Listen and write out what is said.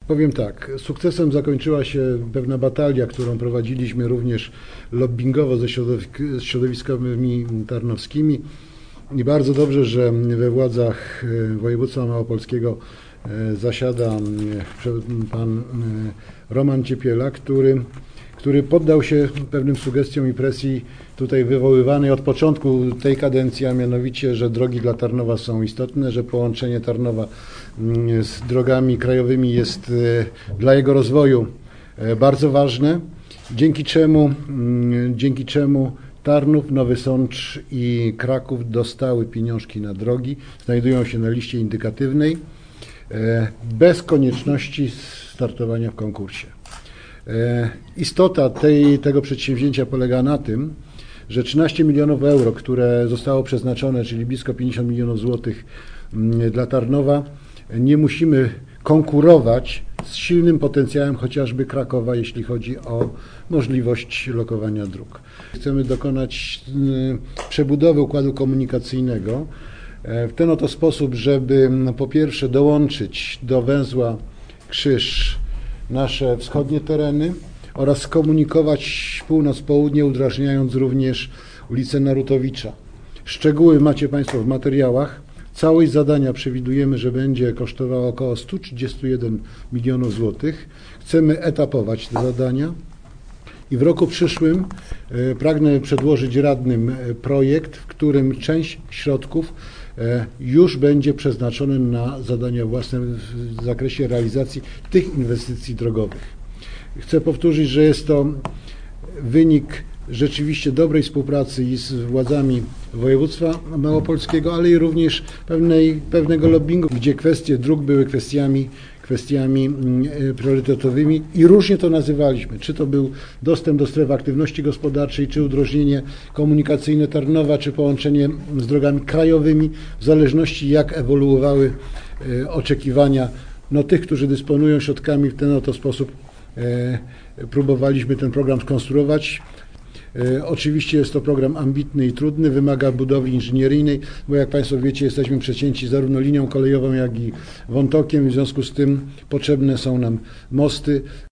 Powiem tak, sukcesem zakończyła się pewna batalia, którą prowadziliśmy również lobbingowo ze środowiskami tarnowskimi i bardzo dobrze, że we władzach województwa małopolskiego zasiada pan Roman Ciepiela, który poddał się pewnym sugestiom i presji tutaj wywoływanej od początku tej kadencji, a mianowicie, że drogi dla Tarnowa są istotne, że połączenie Tarnowa z drogami krajowymi jest dla jego rozwoju bardzo ważne, dzięki czemu Tarnów, Nowy Sącz i Kraków dostały pieniążki na drogi, znajdują się na liście indykatywnej bez konieczności startowania w konkursie. Istota tego przedsięwzięcia polega na tym, że 13 milionów euro, które zostało przeznaczone, czyli blisko 50 milionów złotych dla Tarnowa, nie musimy konkurować z silnym potencjałem chociażby Krakowa, jeśli chodzi o możliwość lokowania dróg. Chcemy dokonać przebudowy układu komunikacyjnego w ten oto sposób, żeby po pierwsze dołączyć do węzła Krzyż nasze wschodnie tereny oraz skomunikować północ-południe, udrażniając również ulicę Narutowicza. Szczegóły macie Państwo w materiałach. Całość zadania przewidujemy, że będzie kosztowała około 131 milionów złotych. Chcemy etapować te zadania i w roku przyszłym pragnę przedłożyć radnym projekt, w którym część środków już będzie przeznaczone na zadania własne w zakresie realizacji tych inwestycji drogowych. Chcę powtórzyć, że jest to wynik rzeczywiście dobrej współpracy i z władzami województwa małopolskiego, ale i również pewnego lobbingu, gdzie kwestie dróg były kwestiami priorytetowymi i różnie to nazywaliśmy. Czy to był dostęp do stref aktywności gospodarczej, czy udrożnienie komunikacyjne Tarnowa, czy połączenie z drogami krajowymi, w zależności jak ewoluowały oczekiwania tych, którzy dysponują środkami. W ten oto sposób próbowaliśmy ten program skonstruować. Oczywiście jest to program ambitny i trudny, wymaga budowy inżynieryjnej, bo jak Państwo wiecie, jesteśmy przecięci zarówno linią kolejową, jak i wątokiem, w związku z tym potrzebne są nam mosty.